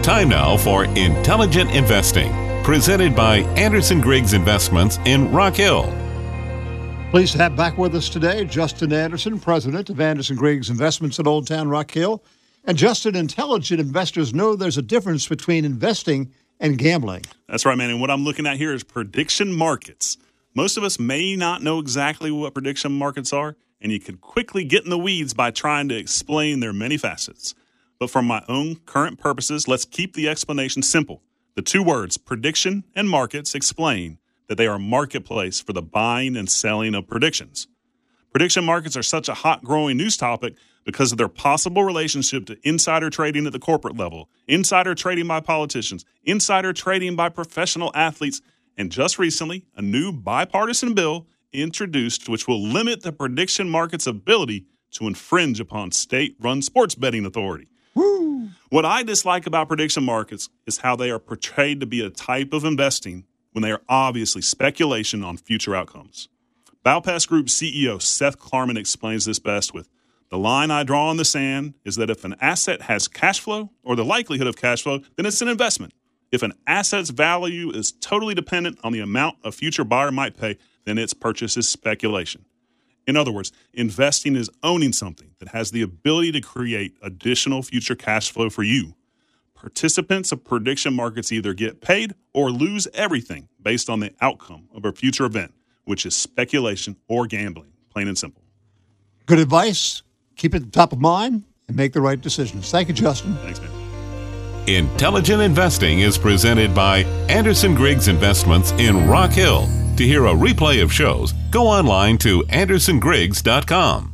Time now for Intelligent Investing, presented by Anderson Griggs Investments in Rock Hill. Pleased to have back with us today Justin Anderson, president of Anderson Griggs Investments in Old Town Rock Hill. And Justin, intelligent investors know there's a difference between investing and gambling. That's right, man. And what I'm looking at here is prediction markets. Most of us may not know exactly what prediction markets are, and you can quickly get in the weeds by trying to explain their many facets. But for my own current purposes, let's keep the explanation simple. The two words, prediction and markets, explain that they are a marketplace for the buying and selling of predictions. Prediction markets are such a hot growing news topic because of their possible relationship to insider trading at the corporate level, insider trading by politicians, insider trading by professional athletes, and just recently, a new bipartisan bill introduced which will limit the prediction market's ability to infringe upon state-run sports betting authority. Woo! What I dislike about prediction markets is how they are portrayed to be a type of investing when they are obviously speculation on future outcomes. Valpass Group CEO Seth Klarman explains this best with, "The line I draw in the sand is that if an asset has cash flow or the likelihood of cash flow, then it's an investment. If an asset's value is totally dependent on the amount a future buyer might pay, then its purchase is speculation." In other words, investing is owning something that has the ability to create additional future cash flow for you. Participants of prediction markets either get paid or lose everything based on the outcome of a future event, which is speculation or gambling, plain and simple. Good advice. Keep it top of mind and make the right decisions. Thank you, Justin. Thanks, man. Intelligent Investing is presented by Anderson Griggs Investments in Rock Hill. To hear a replay of shows, go online to andersongriggs.com.